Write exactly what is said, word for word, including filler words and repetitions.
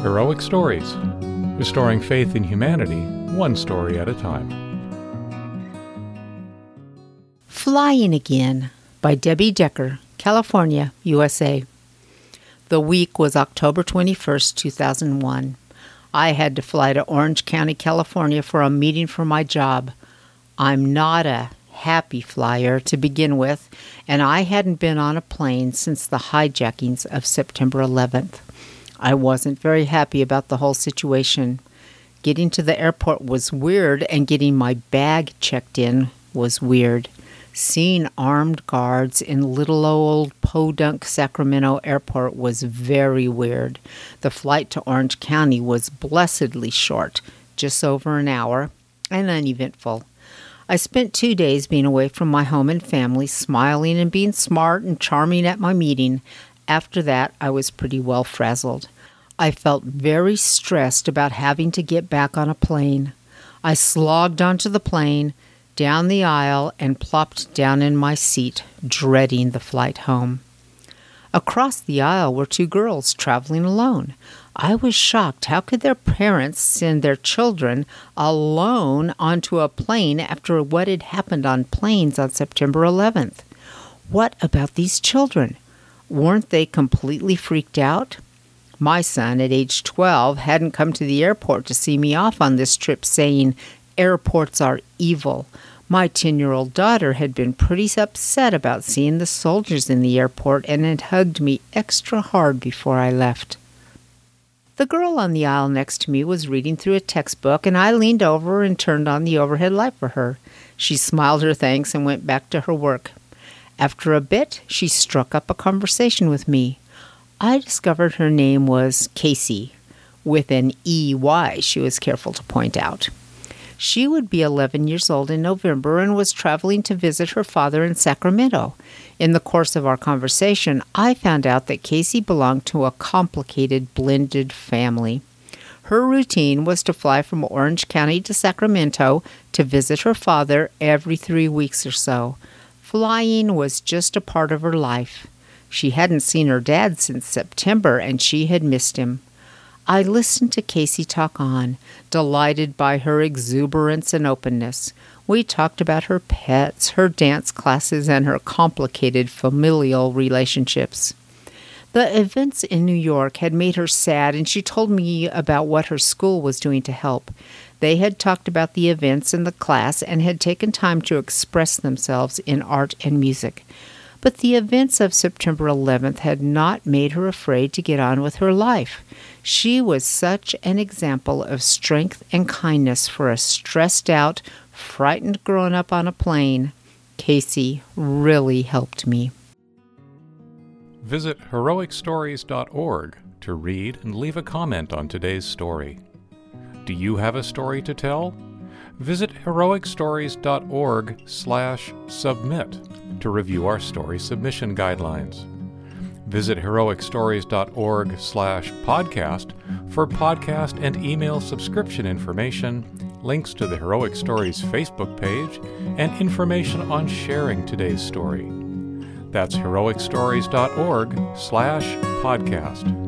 Heroic Stories, restoring faith in humanity, one story at a time. Flying Again by Debbie Decker, California, U S A. The week was October twenty-first, two thousand one. I had to fly to Orange County, California for a meeting for my job. I'm not a happy flyer to begin with, and I hadn't been on a plane since the hijackings of September eleventh. I wasn't very happy about the whole situation. Getting to the airport was weird, and getting my bag checked in was weird. Seeing armed guards in little old Podunk, Sacramento airport was very weird. The flight to Orange County was blessedly short, just over an hour, and uneventful. I spent two days being away from my home and family, smiling and being smart and charming at my meeting. After that, I was pretty well frazzled. I felt very stressed about having to get back on a plane. I slogged onto the plane, down the aisle, and plopped down in my seat, dreading the flight home. Across the aisle were two girls traveling alone. I was shocked. How could their parents send their children alone onto a plane after what had happened on planes on September eleventh? What about these children? Weren't they completely freaked out? My son, at age twelve, hadn't come to the airport to see me off on this trip, saying, "Airports are evil." My ten-year-old daughter had been pretty upset about seeing the soldiers in the airport and had hugged me extra hard before I left. The girl on the aisle next to me was reading through a textbook, and I leaned over and turned on the overhead light for her. She smiled her thanks and went back to her work. After a bit, she struck up a conversation with me. I discovered her name was Casey, with an E Y, she was careful to point out. She would be eleven years old in November and was traveling to visit her father in Sacramento. In the course of our conversation, I found out that Casey belonged to a complicated blended family. Her routine was to fly from Orange County to Sacramento to visit her father every three weeks or so. Flying was just a part of her life. She hadn't seen her dad since September, and she had missed him. I listened to Casey talk on, delighted by her exuberance and openness. We talked about her pets, her dance classes, and her complicated familial relationships. The events in New York had made her sad, and she told me about what her school was doing to help. They had talked about the events in the class and had taken time to express themselves in art and music. But the events of September eleventh had not made her afraid to get on with her life. She was such an example of strength and kindness for a stressed-out, frightened grown-up on a plane. Casey really helped me. Visit heroic stories dot org to read and leave a comment on today's story. Do you have a story to tell? Visit heroic stories dot org slash submit to review our story submission guidelines. Visit heroic stories dot org slash podcast for podcast and email subscription information, links to the Heroic Stories Facebook page, and information on sharing today's story. That's heroic stories dot org slash podcast.